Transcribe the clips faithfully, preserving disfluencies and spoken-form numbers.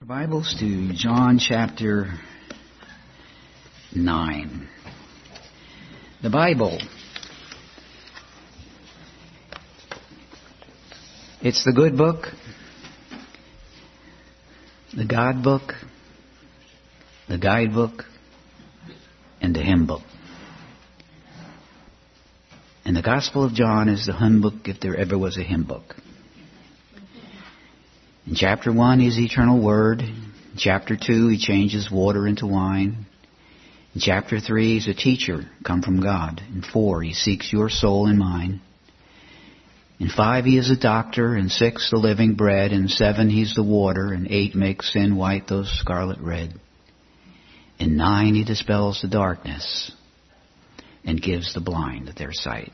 Bibles to John chapter nine. The Bible, it's the good book, the God book, the guidebook, and the hymn book. And the Gospel of John is the hymn book if there ever was a hymn book. In chapter one, He's the eternal Word. In chapter two, He changes water into wine. In chapter three, He's a teacher come from God. In four, He seeks your soul and mine. In five, He is a doctor. In six, the living bread. In seven, He's the water. In eight, makes sin white, those scarlet red. In nine, He dispels the darkness and gives the blind their sight.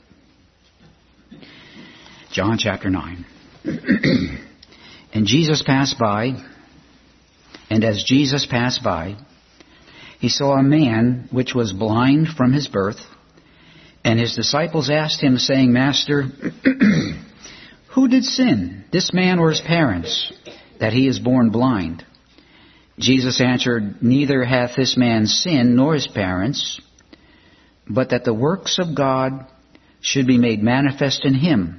John chapter nine. And Jesus passed by, and as Jesus passed by, He saw a man which was blind from his birth, and His disciples asked Him, saying, Master, who did sin, this man or his parents, that he is born blind? Jesus answered, Neither hath this man sinned nor his parents, but that the works of God should be made manifest in him.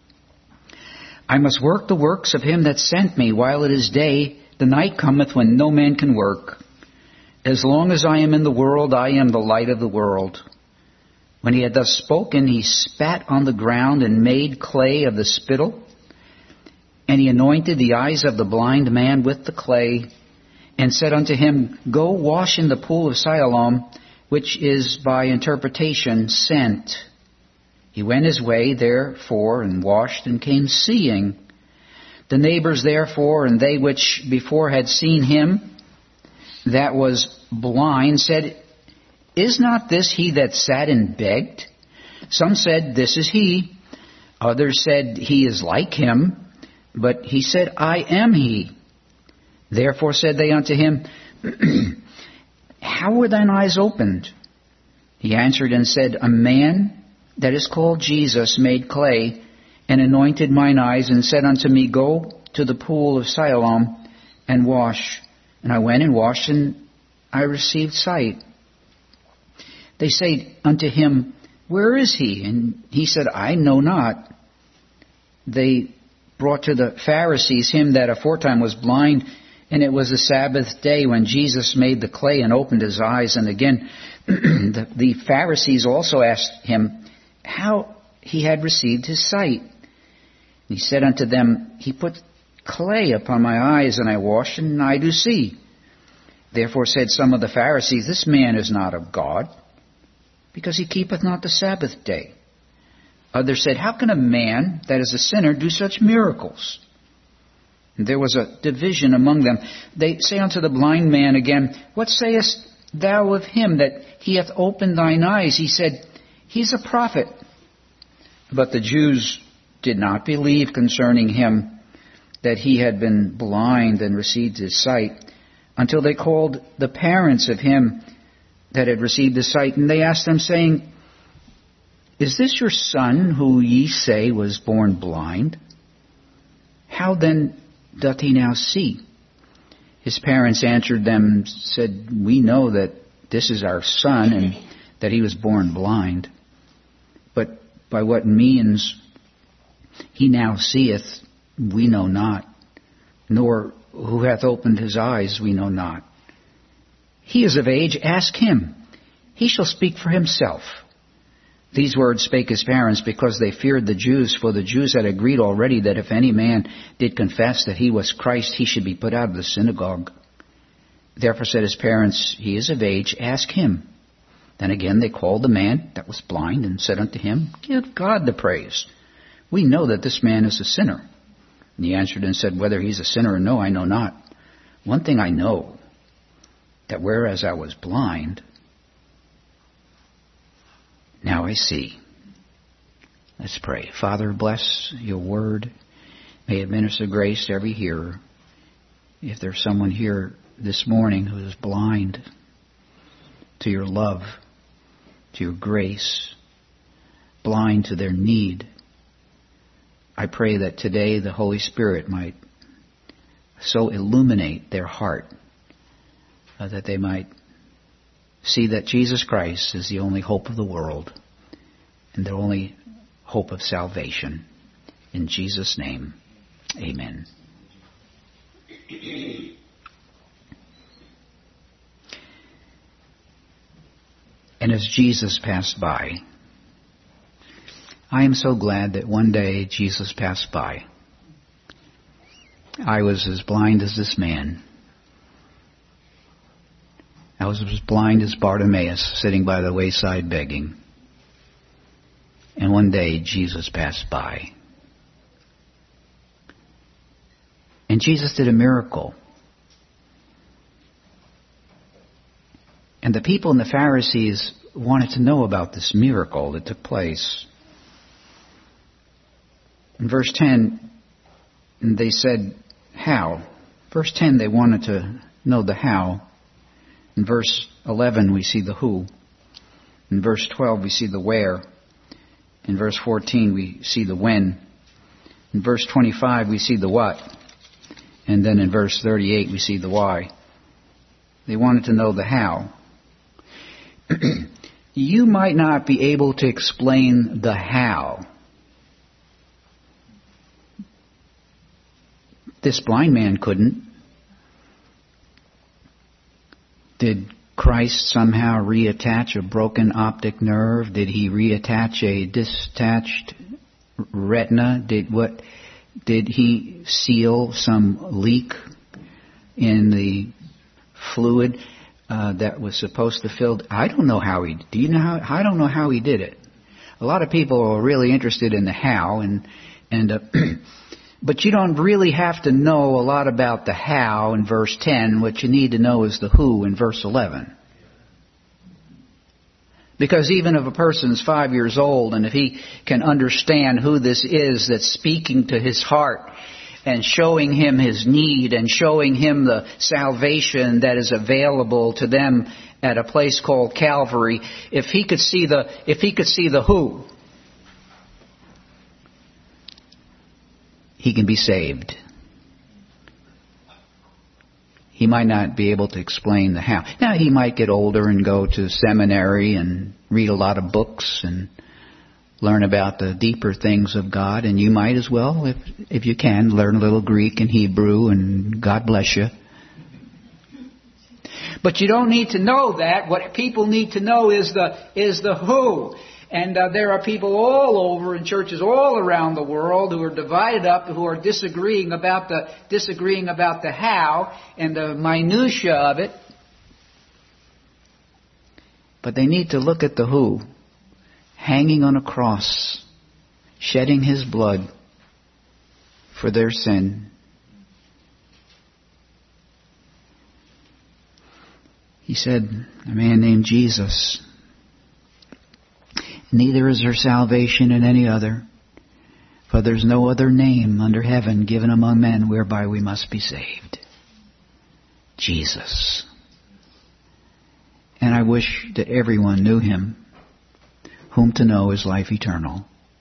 I must work the works of Him that sent me while it is day. The night cometh when no man can work. As long as I am in the world, I am the light of the world. When He had thus spoken, He spat on the ground and made clay of the spittle. And He anointed the eyes of the blind man with the clay, and said unto him, Go wash in the pool of Siloam, which is by interpretation sent. He went his way, therefore, and washed, and came seeing. The neighbors, therefore, and they which before had seen him that was blind, said, Is not this he that sat and begged? Some said, This is he. Others said, He is like him. But he said, I am he. Therefore said they unto him, How were thine eyes opened? He answered and said, A man that is called Jesus made clay, and anointed mine eyes, and said unto me, Go to the pool of Siloam, and wash. And I went and washed, and I received sight. They say unto him, Where is he? And he said, I know not. They brought to the Pharisees him that aforetime was blind, and it was the Sabbath day when Jesus made the clay and opened his eyes. And again, the, the Pharisees also asked him how he had received his sight. And he said unto them, He put clay upon my eyes, and I washed, and I do see. Therefore said some of the Pharisees, This man is not of God, because he keepeth not the Sabbath day. Others said, How can a man that is a sinner do such miracles? And there was a division among them. They say unto the blind man again, What sayest thou of him that he hath opened thine eyes? He said, He's a prophet. But the Jews did not believe concerning him that he had been blind and received his sight, until they called the parents of him that had received his sight. And they asked them, saying, Is this your son, who ye say was born blind? How then doth he now see? His parents answered them, said, We know that this is our son, and that he was born blind. But by what means he now seeth, we know not, nor who hath opened his eyes, we know not. He is of age, ask him. He shall speak for himself. These words spake his parents, because they feared the Jews, for the Jews had agreed already that if any man did confess that he was Christ, he should be put out of the synagogue. Therefore said his parents, He is of age, ask him. Then again they called the man that was blind, and said unto him, Give God the praise. We know that this man is a sinner. And he answered and said, Whether he's a sinner or no, I know not. One thing I know, that whereas I was blind, now I see. Let's pray. Father, bless your word. May it minister grace to every hearer. If there's someone here this morning who is blind to your love, to your grace, blind to their need, I pray that today the Holy Spirit might so illuminate their heart uh, that they might see that Jesus Christ is the only hope of the world and the only hope of salvation. In Jesus' name, amen. And as Jesus passed by, I am so glad that one day Jesus passed by. I was as blind as this man. I was as blind as Bartimaeus, sitting by the wayside begging. And one day Jesus passed by. And Jesus did a miracle. And the people and the Pharisees wanted to know about this miracle that took place. In verse ten, they said, how? Verse ten, they wanted to know the how. In verse eleven, we see the who. In verse twelve, we see the where. In verse fourteen, we see the when. In verse twenty-five, we see the what. And then in verse thirty-eight, we see the why. They wanted to know the how. You might not be able to explain the how. This blind man couldn't. Did Christ somehow reattach a broken optic nerve? Did he reattach a disattached retina? Did what? Did he seal some leak in the fluid uh, that was supposed to fill? I don't know how he. Do you know how? I don't know how he did it. A lot of people are really interested in the how, and and. Uh, But you don't really have to know a lot about the how in verse ten. What you need to know is the who in verse eleven. Because even if a person's five years old and if he can understand who this is that's speaking to his heart and showing him his need and showing him the salvation that is available to them at a place called Calvary, if he could see the, if he could see the who, he can be saved. He might not be able to explain the how. Now, he might get older and go to seminary and read a lot of books and learn about the deeper things of God. And you might as well, if if you can, learn a little Greek and Hebrew, and God bless you. But you don't need to know that. What people need to know is the is the who. And uh, there are people all over in churches all around the world who are divided up, who are disagreeing about the disagreeing about the how and the minutia of it. But they need to look at the who, hanging on a cross, shedding his blood for their sin. He said, a man named Jesus. Neither is there salvation in any other, for there's no other name under heaven given among men whereby we must be saved. Jesus. And I wish that everyone knew him, whom to know is life eternal.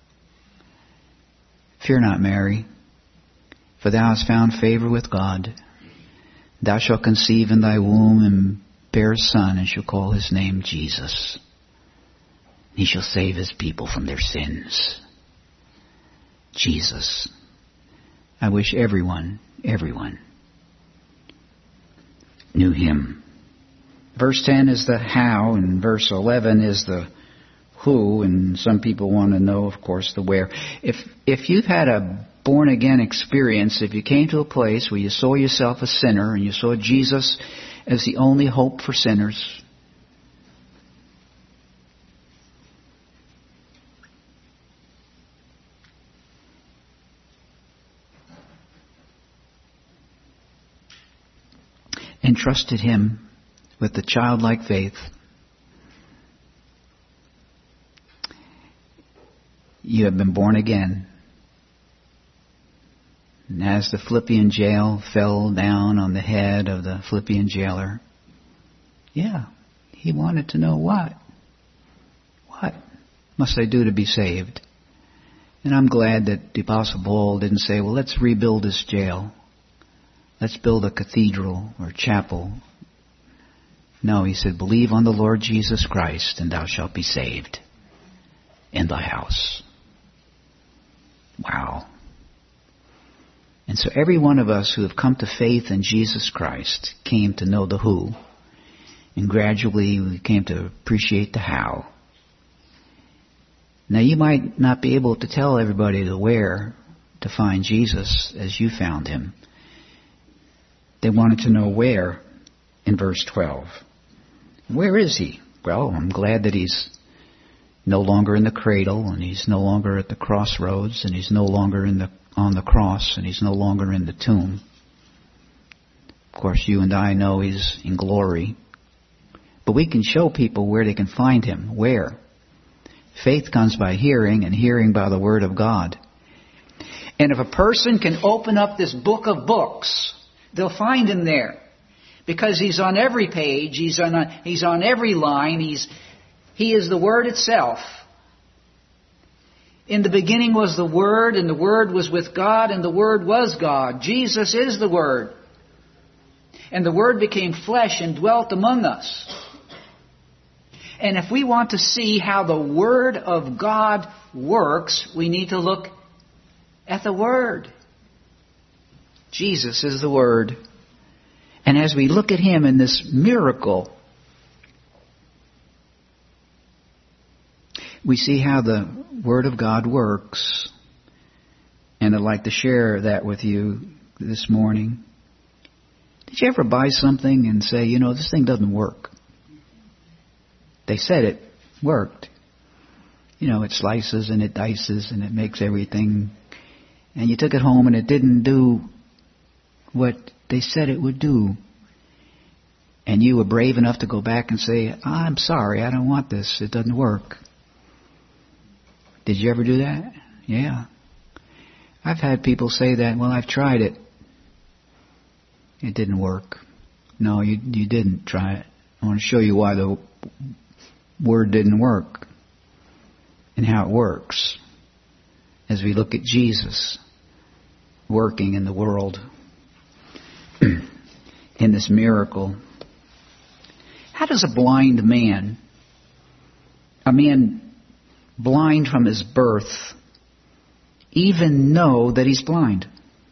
Fear not, Mary, for thou hast found favor with God. Thou shalt conceive in thy womb and bear a son, and shall call his name Jesus. He shall save his people from their sins. Jesus. I wish everyone, everyone knew him. Verse ten is the how, and verse eleven is the who, and some people want to know, of course, the where. If if you've had a born-again experience, if you came to a place where you saw yourself a sinner and you saw Jesus as the only hope for sinners, and trusted him with the childlike faith, you have been born again. And as the Philippian jail fell down on the head of the Philippian jailer, yeah, he wanted to know what. What must I do to be saved? And I'm glad that the Apostle Paul didn't say, well, let's rebuild this jail. let's build a cathedral or chapel. No, he said, believe on the Lord Jesus Christ and thou shalt be saved in thy house. Wow. And so every one of us who have come to faith in Jesus Christ came to know the who. And gradually we came to appreciate the how. Now you might not be able to tell everybody the where to find Jesus as you found him. They wanted to know where in verse twelve. Where is he? Well, I'm glad that he's no longer in the cradle, and he's no longer at the crossroads, and he's no longer in the on the cross, and he's no longer in the tomb. Of course, you and I know he's in glory. But we can show people where they can find him. Where? Faith comes by hearing, and hearing by the word of God. And if a person can open up this book of books, they'll find him there. Because he's on every page, he's on a, he's on every line, he's he is the Word itself. In the beginning was the Word, and the Word was with God, and the Word was God. Jesus is the Word. And the Word became flesh and dwelt among us. And if we want to see how the Word of God works, we need to look at the Word. Jesus is the Word. And as we look at Him in this miracle, we see how the Word of God works. And I'd like to share that with you this morning. Did you ever buy something and say, you know, this thing doesn't work? They said it worked. You know, it slices and it dices and it makes everything. And you took it home and it didn't do what they said it would do. And you were brave enough to go back and say, I'm sorry, I don't want this. It doesn't work. Did you ever do that? Yeah. I've had people say that, well, I've tried it. It didn't work. No, you you didn't try it. I want to show you why the Word didn't work and how it works as we look at Jesus working in the world in this miracle. How does a blind man, a man blind from his birth, even know that he's blind?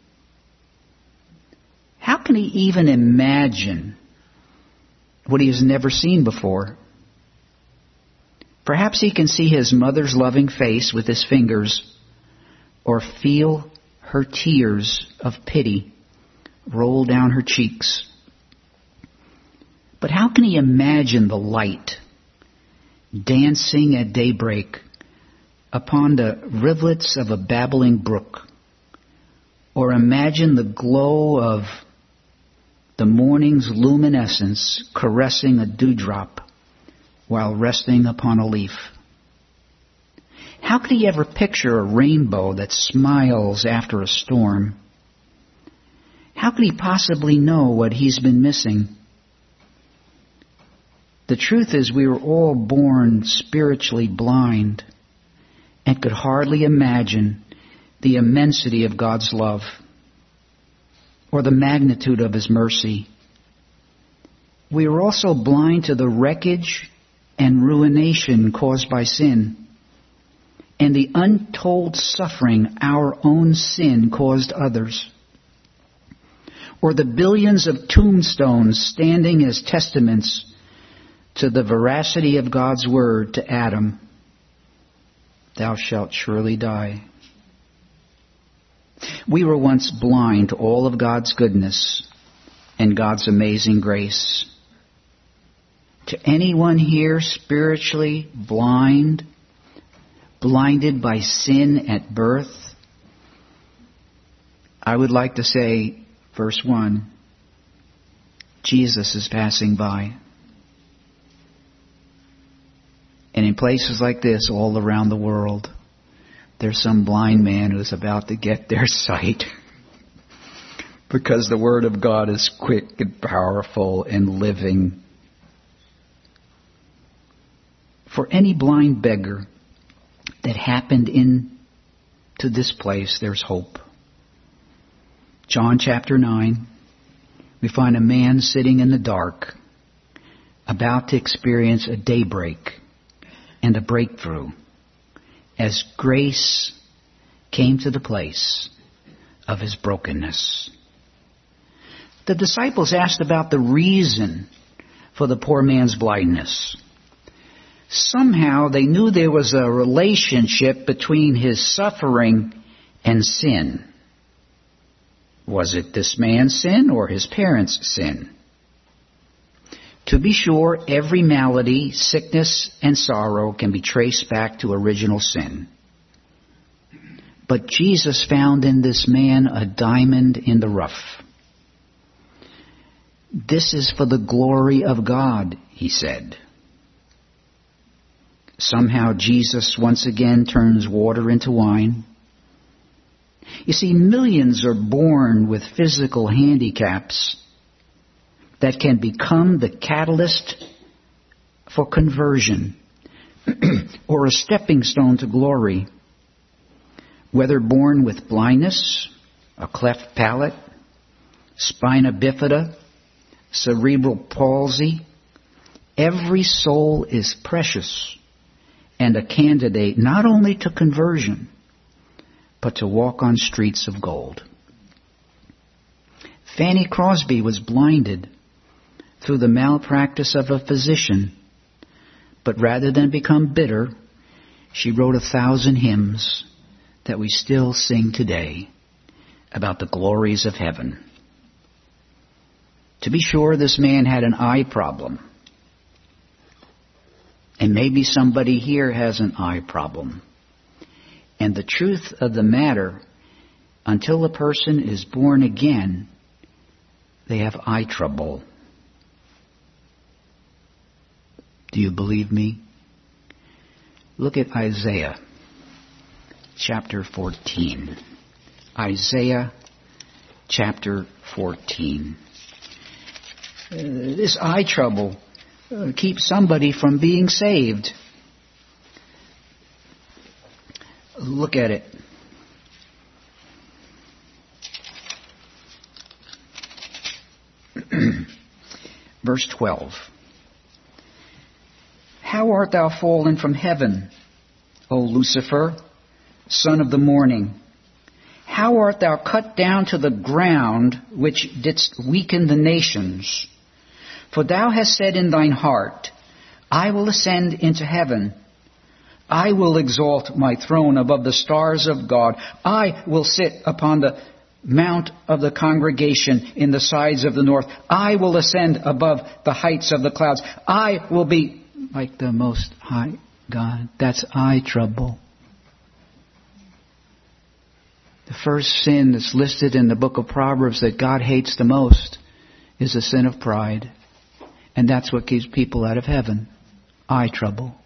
How can he even imagine what he has never seen before? Perhaps he can see his mother's loving face with his fingers, or feel her tears of pity roll down her cheeks. But how can he imagine the light dancing at daybreak upon the rivulets of a babbling brook, or imagine the glow of the morning's luminescence caressing a dewdrop while resting upon a leaf? How could he ever picture a rainbow that smiles after a storm? How could he possibly know what he's been missing? The truth is, we were all born spiritually blind and could hardly imagine the immensity of God's love or the magnitude of His mercy. We were also blind to the wreckage and ruination caused by sin, and the untold suffering our own sin caused others, or the billions of tombstones standing as testaments to the veracity of God's word to Adam, thou shalt surely die. We were once blind to all of God's goodness and God's amazing grace. To anyone here spiritually blind, blinded by sin at birth, I would like to say, verse one, Jesus is passing by. And in places like this all around the world, there's some blind man who's about to get their sight. Because the Word of God is quick and powerful and living. For any blind beggar that happened in to this place, there's hope. John chapter nine, we find a man sitting in the dark, about to experience a daybreak and a breakthrough as grace came to the place of his brokenness. The disciples asked about the reason for the poor man's blindness. Somehow they knew there was a relationship between his suffering and sin. Was it this man's sin or his parents' sin? To be sure, every malady, sickness, and sorrow can be traced back to original sin. But Jesus found in this man a diamond in the rough. This is for the glory of God, he said. Somehow Jesus once again turns water into wine. You see, millions are born with physical handicaps that can become the catalyst for conversion or a stepping stone to glory. Whether born with blindness, a cleft palate, spina bifida, cerebral palsy, every soul is precious and a candidate not only to conversion, but to walk on streets of gold. Fanny Crosby was blinded through the malpractice of a physician, but rather than become bitter, she wrote a thousand hymns that we still sing today about the glories of heaven. To be sure, this man had an eye problem. And maybe somebody here has an eye problem. And the truth of the matter, until a person is born again, they have eye trouble. Do you believe me? Look at Isaiah chapter fourteen. Isaiah chapter fourteen. Uh, this eye trouble uh, keeps somebody from being saved. Look at it. Verse twelve. How art thou fallen from heaven, O Lucifer, son of the morning? How art thou cut down to the ground, which didst weaken the nations? For thou hast said in thine heart, I will ascend into heaven. I will exalt my throne above the stars of God. I will sit upon the mount of the congregation in the sides of the north. I will ascend above the heights of the clouds. I will be like the Most High God. That's eye trouble. The first sin that's listed in the book of Proverbs that God hates the most is the sin of pride. And that's what keeps people out of heaven. Eye trouble.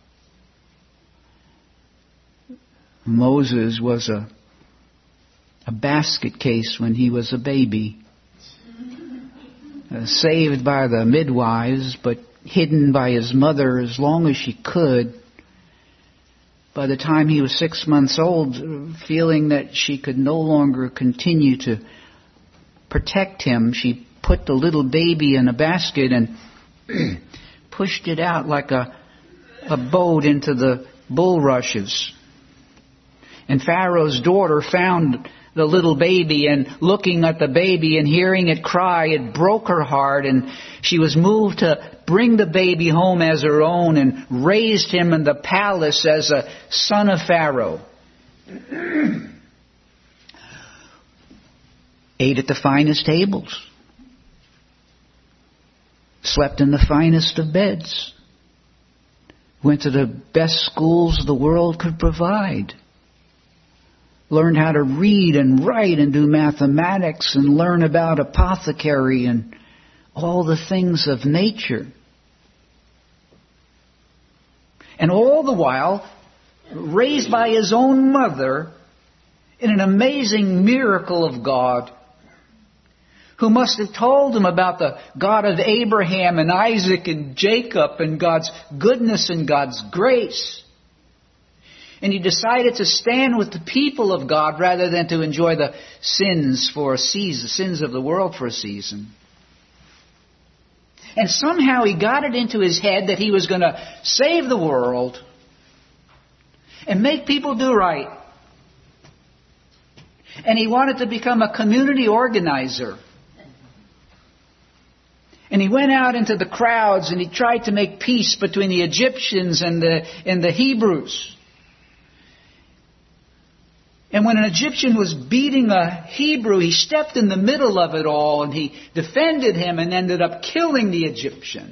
Moses was a, a basket case when he was a baby. Uh, saved by the midwives, but hidden by his mother as long as she could. By the time he was six months old, feeling that she could no longer continue to protect him, she put the little baby in a basket and pushed it out like a, a boat into the bulrushes. And Pharaoh's daughter found the little baby, and looking at the baby and hearing it cry, it broke her heart, and she was moved to bring the baby home as her own and raised him in the palace as a son of Pharaoh. Ate at the finest tables. Slept in the finest of beds. Went to the best schools the world could provide. Learned how to read and write and do mathematics and learn about apothecary and all the things of nature. And all the while, raised by his own mother in an amazing miracle of God, who must have told him about the God of Abraham and Isaac and Jacob and God's goodness and God's grace. And he decided to stand with the people of God rather than to enjoy the sins for a season, the sins of the world for a season. And somehow he got it into his head that he was going to save the world and make people do right. And he wanted to become a community organizer. And he went out into the crowds and he tried to make peace between the Egyptians and the, and the Hebrews. And when an Egyptian was beating a Hebrew, he stepped in the middle of it all and he defended him and ended up killing the Egyptian.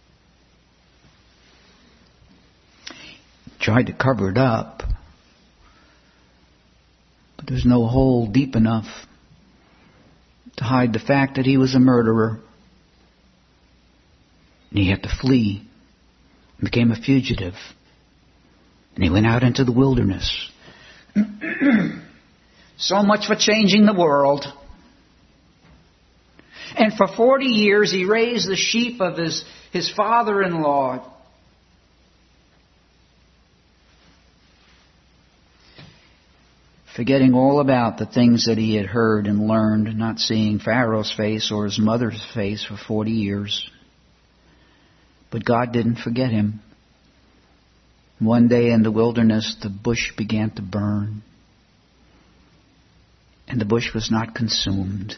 Tried to cover it up, but there's no hole deep enough to hide the fact that he was a murderer. And he had to flee and became a fugitive. And he went out into the wilderness. So much for changing the world. And for forty years he raised the sheep of his, his father-in-law. Forgetting all about the things that he had heard and learned, not seeing Pharaoh's face or his mother's face for forty years. But God didn't forget him. One day in the wilderness, the bush began to burn. And the bush was not consumed.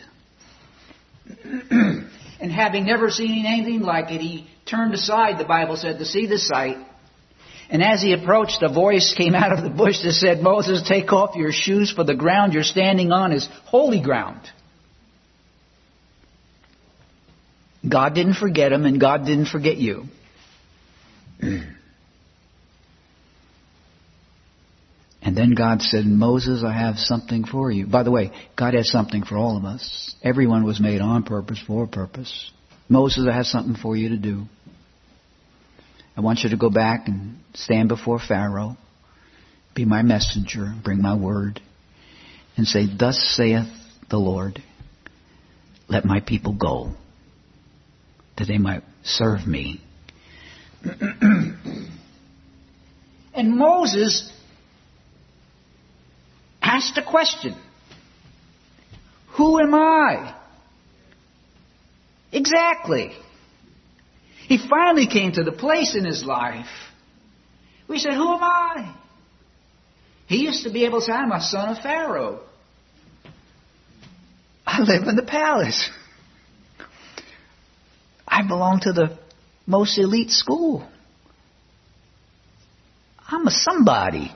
And having never seen anything like it, he turned aside, the Bible said, to see the sight. And as he approached, a voice came out of the bush that said, Moses, take off your shoes, for the ground you're standing on is holy ground. God didn't forget him, and God didn't forget you. And then God said, Moses, I have something for you. By the way, God has something for all of us. Everyone was made on purpose, for a purpose. Moses, I have something for you to do. I want you to go back and stand before Pharaoh, be my messenger, bring my word, and say, thus saith the Lord, let my people go, that they might serve me. And Moses asked a question. Who am I? Exactly. He finally came to the place in his life where he said, who am I? He used to be able to say, I'm a son of Pharaoh. I live in the palace. I belong to the most elite school. I'm a somebody.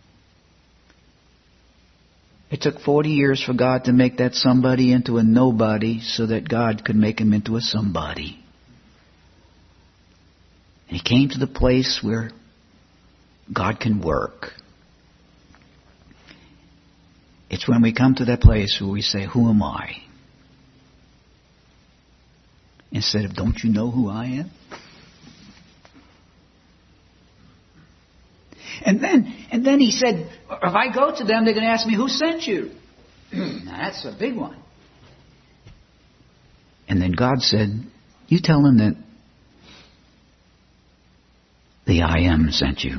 It took forty years for God to make that somebody into a nobody so that God could make him into a somebody. And he came to the place where God can work. It's when we come to that place where we say, who am I? Instead of, don't you know who I am? And then, and then he said, if I go to them, they're going to ask me, who sent you? Now, that's a big one. And then God said, you tell them that the I Am sent you.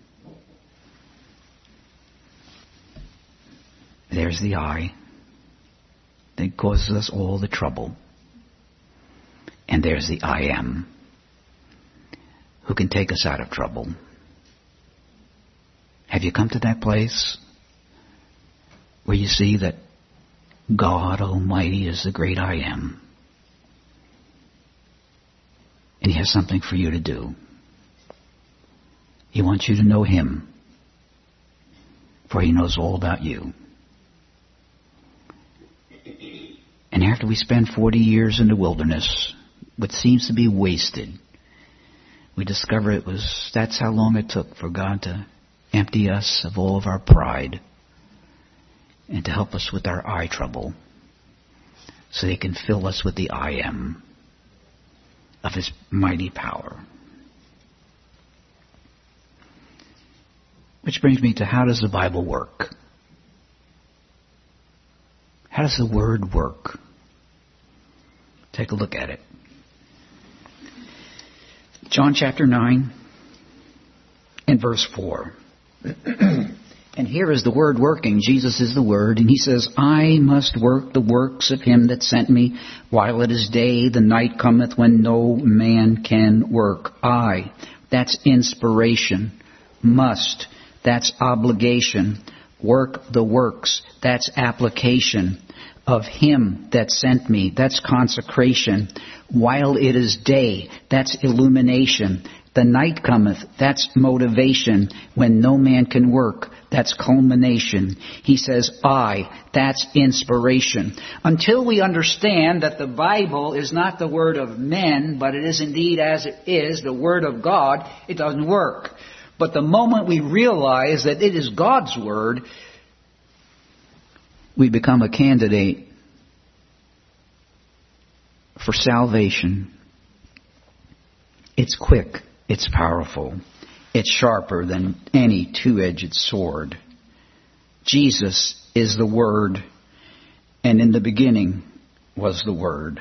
There's the I that causes us all the trouble. And there's the I Am who can take us out of trouble. Have you come to that place where you see that God Almighty is the great I Am? And He has something for you to do. He wants you to know Him, for He knows all about you. And after we spend forty years in the wilderness, what seems to be wasted, we discover it was, that's how long it took for God to empty us of all of our pride and to help us with our eye trouble so He can fill us with the I Am of His mighty power. Which brings me to, how does the Bible work? How does the Word work? Take a look at it. John chapter nine and verse four. And here is the Word working. Jesus is the Word. And He says, I must work the works of Him that sent me while it is day. The night cometh when no man can work. I. That's inspiration. Must. That's obligation. Work the works. That's application. Of Him that sent me. That's consecration. While it is day. That's illumination. The night cometh. That's motivation. When no man can work. That's culmination. He says, I. That's inspiration. Until we understand that the Bible is not the word of men, but it is indeed as it is, the word of God, it doesn't work. But the moment we realize that it is God's word, we become a candidate for salvation. It's quick. It's powerful. It's sharper than any two-edged sword. Jesus is the Word, and in the beginning was the Word.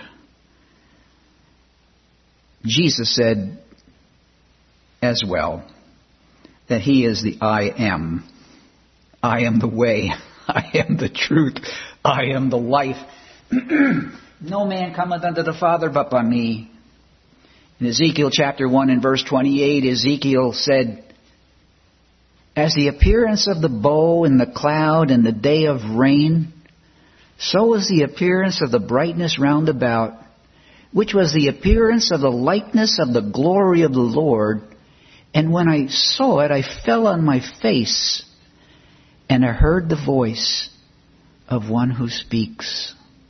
Jesus said as well that He is the I am. I am the way. I am the truth. I am the life. No man cometh unto the Father but by me. In Ezekiel chapter one and verse twenty-eight, Ezekiel said, as the appearance of the bow in the cloud in the day of rain, so is the appearance of the brightness round about, which was the appearance of the likeness of the glory of the Lord. And when I saw it, I fell on my face, and I heard the voice of one who speaks.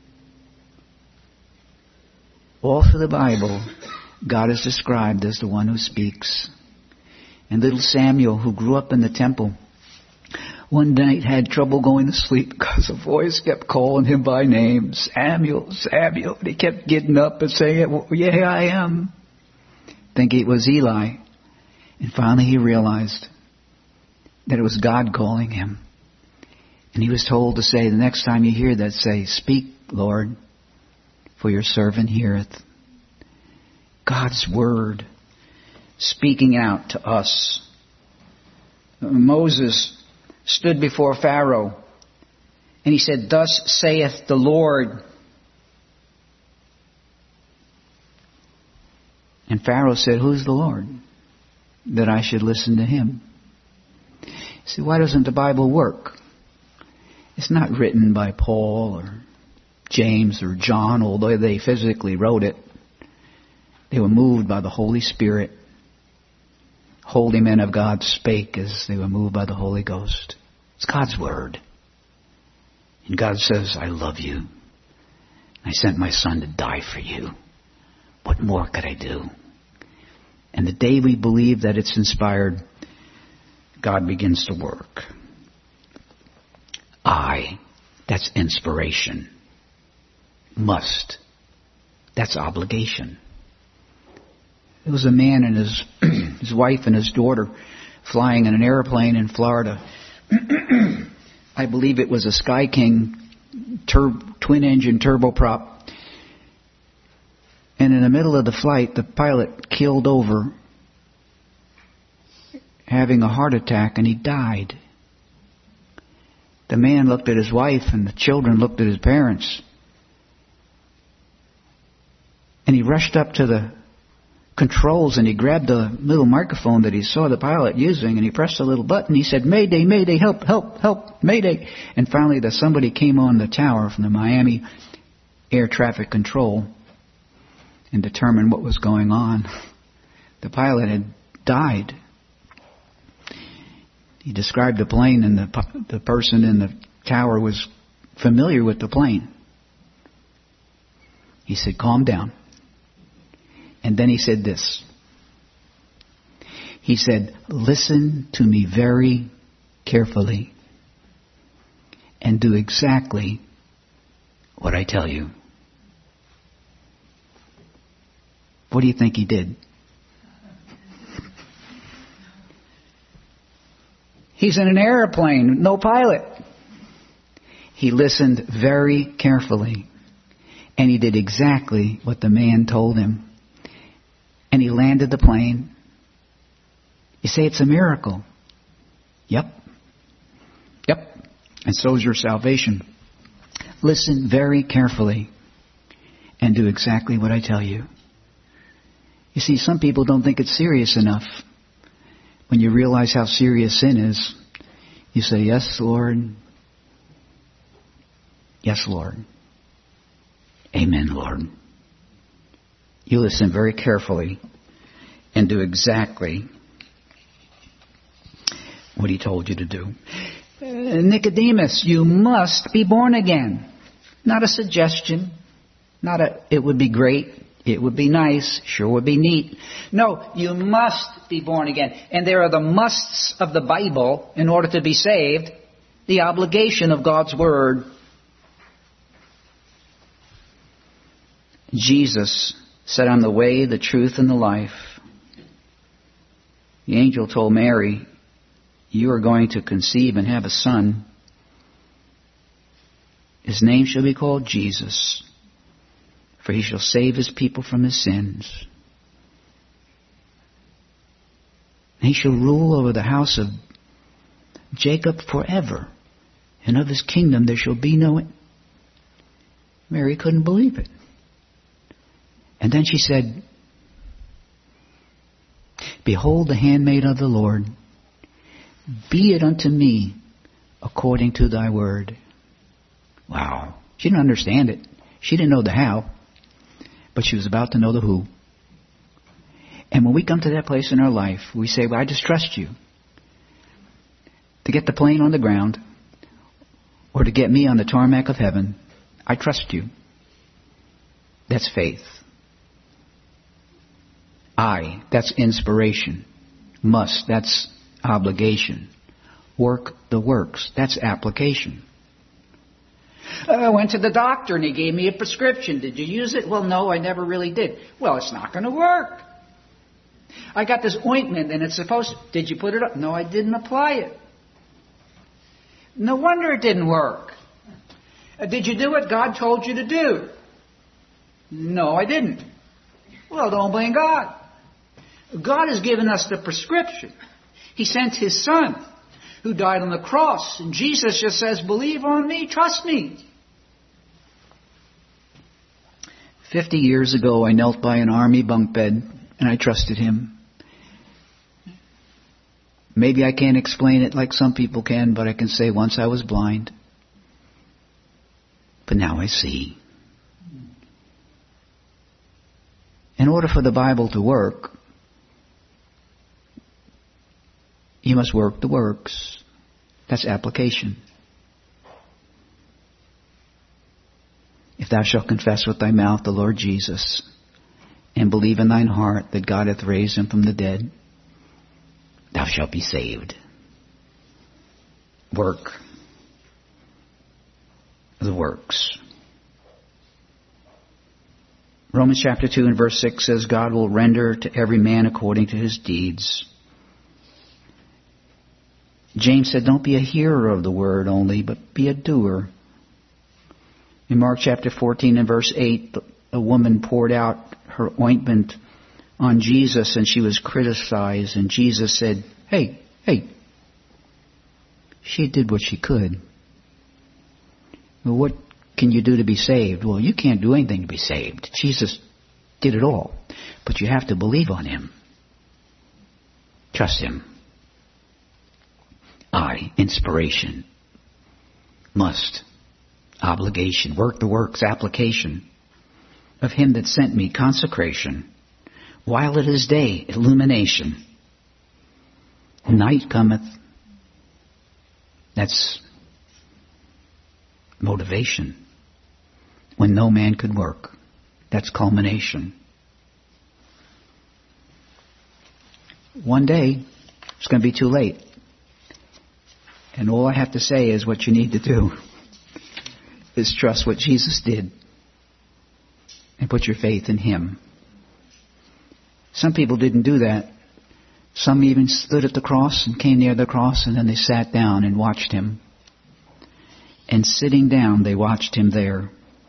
All through the Bible, God is described as the one who speaks. And little Samuel, who grew up in the temple, one night had trouble going to sleep because a voice kept calling him by name. Samuel, Samuel. And he kept getting up and saying, well, yeah, here I am. Thinking it was Eli. And finally he realized that it was God calling him. And he was told to say, the next time you hear that, say, speak, Lord, for your servant heareth. God's word speaking out to us. Moses stood before Pharaoh and he said, thus saith the Lord. And Pharaoh said, who's the Lord that I should listen to him? See, why doesn't the Bible work? It's not written by Paul or James or John, although they physically wrote it. They were moved by the Holy Spirit. Holy men of God spake as they were moved by the Holy Ghost. It's God's word. And God says, I love you. I sent my son to die for you. What more could I do? And the day we believe that it's inspired, God begins to work. I, that's inspiration. Must, that's obligation. There was a man and his his wife and his daughter flying in an airplane in Florida. I believe it was a Sky King tur- twin-engine turboprop. And in the middle of the flight, the pilot keeled over, having a heart attack, and he died. The man looked at his wife, and the children looked at his parents. And he rushed up to the controls and he grabbed the little microphone that he saw the pilot using and he pressed a little button. He said, Mayday, Mayday, help, help, help, Mayday. And finally the, somebody came on the tower from the Miami Air Traffic Control and determined what was going on. The pilot had died. He described the plane and the, the person in the tower was familiar with the plane. He said, calm down. And then he said this. He said, listen to me very carefully and do exactly what I tell you. What do you think he did? He's in an airplane, no pilot. He listened very carefully and he did exactly what the man told him. And he landed the plane. You say it's a miracle. Yep. And so is your salvation. Listen very carefully and do exactly what I tell you. You see, some people don't think it's serious enough. When you realize how serious sin is, you say, yes, Lord. Yes, Lord. Amen, Lord. You listen very carefully and do exactly what he told you to do. Uh, Nicodemus, you must be born again. Not a suggestion. Not a, it would be great. It would be nice. Sure would be neat. No, you must be born again. And there are the musts of the Bible in order to be saved. The obligation of God's Word. Jesus said, I'm the way, the truth, and the life. The angel told Mary, you are going to conceive and have a son. His name shall be called Jesus, for he shall save his people from his sins. And he shall rule over the house of Jacob forever, and of his kingdom there shall be no end. Mary couldn't believe it. And then she said, behold the handmaid of the Lord. Be it unto me according to thy word. Wow. She didn't understand it. She didn't know the how. But she was about to know the who. And when we come to that place in our life, we say, well, I just trust you. To get the plane on the ground, or to get me on the tarmac of heaven, I trust you. That's faith. I, that's inspiration. Must, that's obligation. Work the works, that's application. I went to the doctor and he gave me a prescription. Did you use it? Well, no, I never really did. Well, it's not going to work. I got this ointment and it's supposed to... Did you put it up? No, I didn't apply it. No wonder it didn't work. Uh, did you do what God told you to do? No, I didn't. Well, don't blame God. God has given us the prescription. He sent His Son who died on the cross. And Jesus just says, believe on me, trust me. Fifty years ago, I knelt by an army bunk bed and I trusted Him. Maybe I can't explain it like some people can, but I can say once I was blind. But now I see. In order for the Bible to work, you must work the works. That's application. If thou shalt confess with thy mouth the Lord Jesus, and believe in thine heart that God hath raised him from the dead, thou shalt be saved. Work the works. Romans chapter two and verse six says, God will render to every man according to his deeds. James said, don't be a hearer of the word only, but be a doer. In Mark chapter fourteen and verse eight, a woman poured out her ointment on Jesus and she was criticized. And Jesus said, hey, hey, she did what she could. Well, what can you do to be saved? Well, you can't do anything to be saved. Jesus did it all. But you have to believe on Him. Trust Him. I, inspiration. Must. Obligation. Work the works. Application. Of Him that sent me. Consecration. While it is day. Illumination. Night cometh. That's motivation. When no man could work. That's culmination. One day, it's going to be too late. And all I have to say is what you need to do is trust what Jesus did and put your faith in Him. Some people didn't do that. Some even stood at the cross and came near the cross and then they sat down and watched Him. And sitting down, they watched Him there.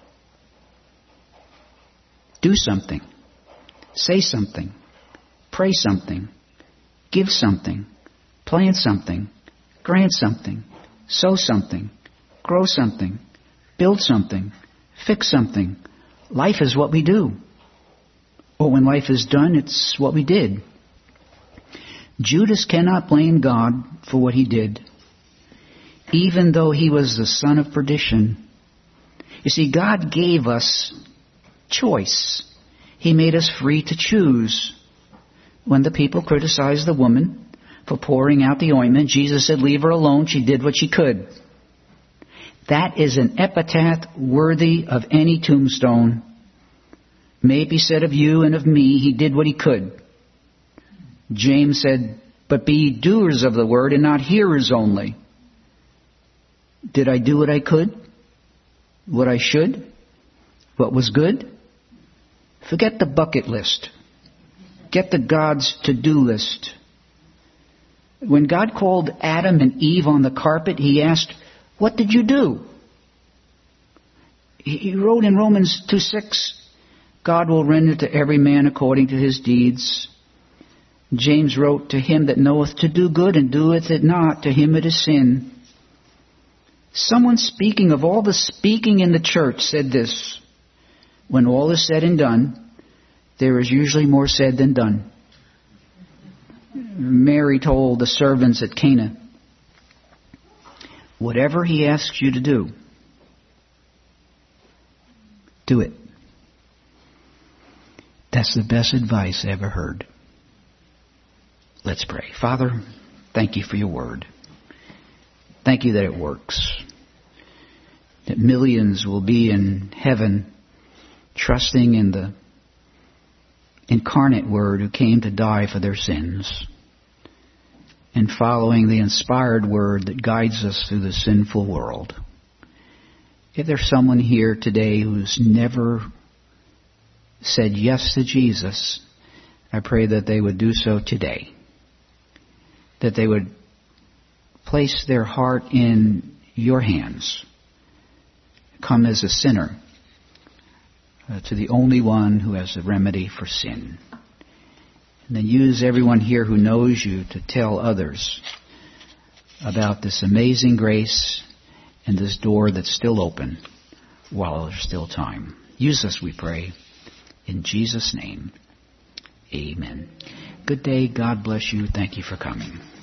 Do something. Say something. Pray something. Give something. Plan something. Grant something. Sow something. grow something, build something, fix something. Life is what we do. Or when life is done, it's what we did. Judas cannot blame God for what he did, even though he was the son of perdition. You see, God gave us choice. He made us free to choose. When the people criticized the woman for pouring out the ointment, Jesus said, leave her alone. She did what she could. That is an epitaph worthy of any tombstone. May it be said of you and of me, he did what he could. James said, but be ye doers of the word and not hearers only. Did I do what I could? What I should? What was good? Forget the bucket list. Get the God's to-do list. When God called Adam and Eve on the carpet, he asked, what did you do? He wrote in Romans two six, God will render to every man according to his deeds. James wrote, to him that knoweth to do good and doeth it not, to him it is sin. Someone speaking of all the speaking in the church said this, when all is said and done, there is usually more said than done. Mary told the servants at Cana, whatever he asks you to do, do it. That's the best advice I ever heard. Let's pray. Father, thank you for your word. Thank you that it works. That millions will be in heaven trusting in the incarnate Word who came to die for their sins, and following the inspired Word that guides us through the sinful world. If there's someone here today who's never said yes to Jesus, I pray that they would do so today. That they would place their heart in your hands. Come as a sinner uh, to the only one who has the remedy for sin. And then use everyone here who knows you to tell others about this amazing grace and this door that's still open while there's still time. Use us, we pray. In Jesus' name, amen. Good day. God bless you. Thank you for coming.